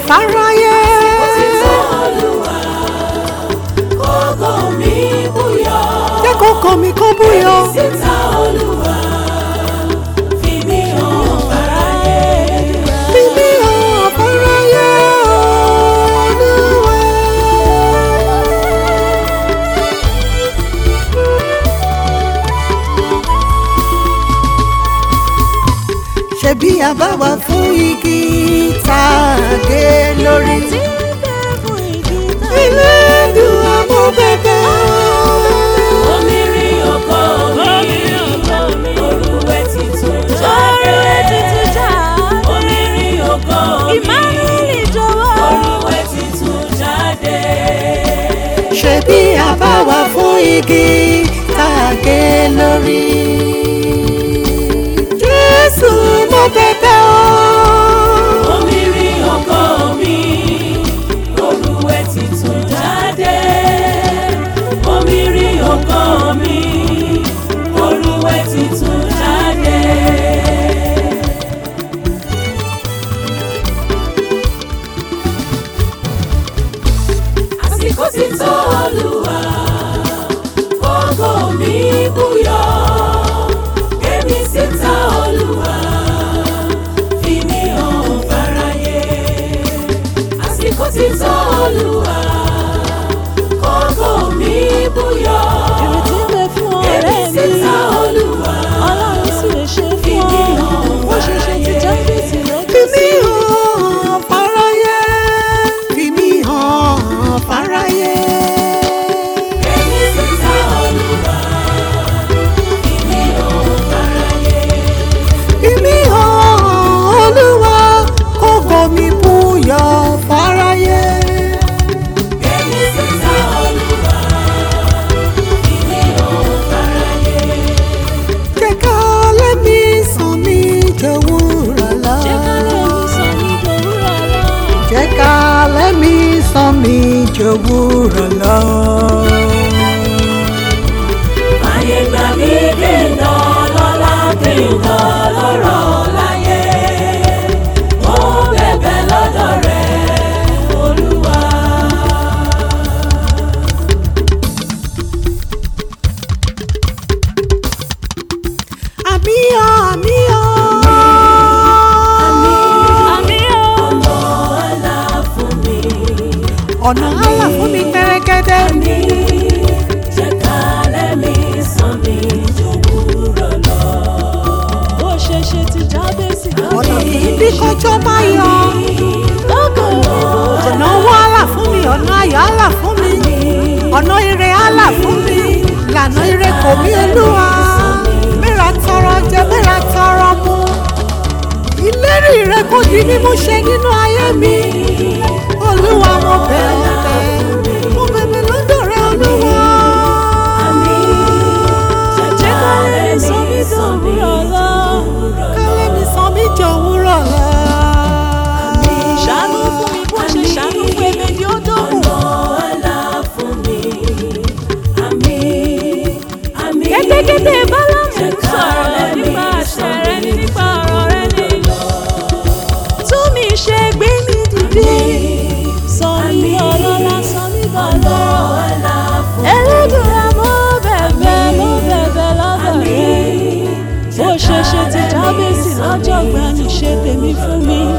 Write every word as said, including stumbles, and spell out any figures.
fáráyé. Kókó mi búyọ̀. Jẹ́ kókó mi kó búyọ̀. Èmi síta Olúwa. Fi mí hàn fáráyé. Fi mí hàn fáráyé Olúwa. Ṣebí a bá wà fún igi tá a gé lórí. Ilé ìdùn àmọ́ bẹ̀bẹ̀. Omi rí ọkọ mi, orúwẹ́ titun jáde. Omi rí ọkọ mi, orúwẹ́ titun jáde. Ṣebí a bá wà fún igi tá a gé lórí. Jésù mo bẹ̀bẹ̀ o. Omi rí ọkọ mi, orúwẹ́ titun jáde. Omi rí ọkọ mi, orúwẹ́ titun jáde. Àsìkò ti tó Olúwa, kókó mi búyọ̀. Èmi síta Olúwa, fi mí hàn fáráyé. Àsìkò ti tó Olúwa, kókó mi búyọ̀. Ìrètí ń bẹ fún ọ̀rẹ́ mi. Èmi síta Olúwa, Ọlọ́run sì lè ṣe fi fún mí ọ. hàn Bó ṣe ṣe ti fáráyé. Jábésì Fi lọ́jọ́ mí sí. hàn fáráyé. Fi mí hàn fáráyé. Èmi síta Olúwa, fi mí hàn fáráyé. Fi mí hàn Olúwa, kókó mi búyọ̀ fáráyé. Èmi síta Olúwa, fi mí hàn fáráyé. Jẹ́ ká lẹ́mí sàn mí jòwúrọ̀ lọ. Jẹ́ ká lẹ́mí sàn mí Jẹ́ ká lẹ́mí sàn mí jòwúrọ̀ dòwúrọ̀ lọ. lọ. Fàyè gbà mí kí n dán lọ́lá, kí n dán lọ́rọ̀ láyé. Mo bẹ̀bẹ̀ lọ́dọ̀ rẹ, Olúwa. Àmì ọ̀ àmì ọ̀. Àmì o. Ọ̀nà àlà fún mi. Ọ̀nà àlà fún mi pẹ́rẹ́gẹ́dẹ́. Àmì jẹ́ ká lẹ́mí sàn mí jòwúrọ̀ lọ. Bó ṣe ṣe ti Jábésì Ọ̀nà lọ́jọ́ kì í bí kọjọ́ máa yọ. lọ́kàn mi. Ọ̀nà owó àlà fún mi, ọ̀nà ayọ̀ àlà fún mi. Ọ̀nà ire àlà fún mi. Lànà ire kò mí Olúwa. Mẹ́ra tọrọ jẹ, mẹ́ra tọrọ mu. Ìlérí rẹ kò di mímúṣẹ nínú ayé mi. Olúwa mo bẹ̀ ọ́ bẹ̀. Mo bẹ̀bẹ̀ lọ́dọ̀ rẹ Olúwa. Jẹ́ ká lẹ́mí sàn mí dòwúrọ̀ lọ. Kálẹ̀ mi sàn mí jòwúrọ̀ lọ. Ṣàánú fún mi bó ṣe ṣàánú fún èmi ni ó dógùn. Ọ̀nà àlà fún mi. Àmì, àmì. Kẹ́tẹ́kẹ́tẹ́ Bálámù sọ̀rọ̀ nípa àṣẹ rẹ ní nípa ọ̀rọ̀ rẹ ní. Tún mi ṣe, gbé mi dìde. Sọ mí ọlọ́lá, sọ mí Ọ̀nà dọ̀lọ́. àlà fún mi. Ẹlẹ́dùnrà mo bẹ̀bẹ̀, mo bẹ̀bẹ̀ lọ́dọ̀ rẹ. Bó ṣe ṣe ti Jábésì lọ́jọ́ gbani, ṣe tèmi fún mi.